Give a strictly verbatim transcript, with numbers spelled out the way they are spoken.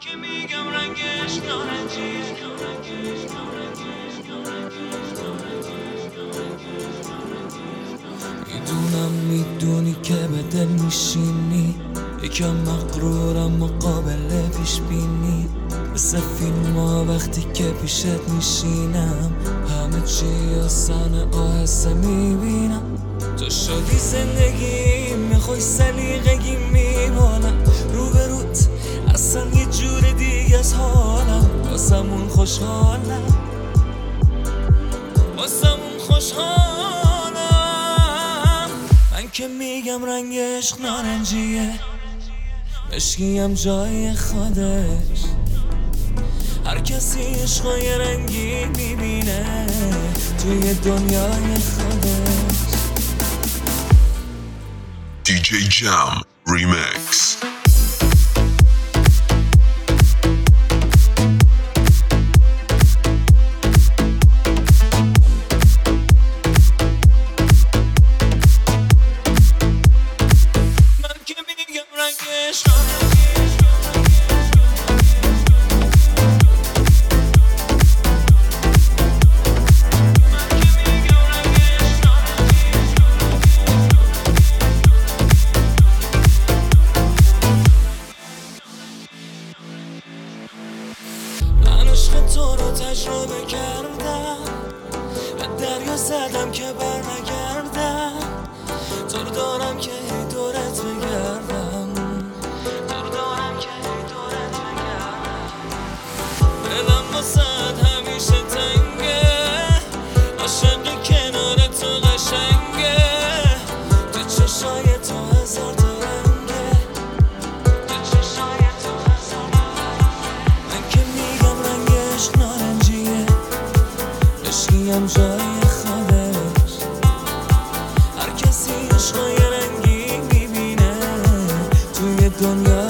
که میگم رنگش نارنجیه. میدونم میدونی که به دل میشینی، یکم مغرورم مقابل پیش بینی، مثل فیلم ها وقتی که پیشت میشینم همه چی آسانه آهسته میبینم. تو شدی زندگی میخوای سلیقگی میمانم روبروت، اصلا یه جور دیگه از حالم، واسمون خوشحالم، واسمون خوشحالم. من که میگم رنگش نارنجیه، مشکیم جای خودش، هر کسی عشقای رنگی میبینه توی دنیای خودش. دی جی جم ریمیکس. من که میگم رنگش نارنجیه، عشق تو رو تجربه کردم، به دریا زدم که بر نگردم، تو رو دارم که هی دورت بگردم، تو رو دارم که هی دورت بگردم. دلم واسد همیشه تنگه، عاشقی کنار تو قشنگه، تو چشای تو هزار تا رنگه، تو چشای تو هزار تا رنگه. من که میگم رنگش نارنجیه، عشقیم جای خودش، هر کسی عشقای رنگی میبینه توی دنیا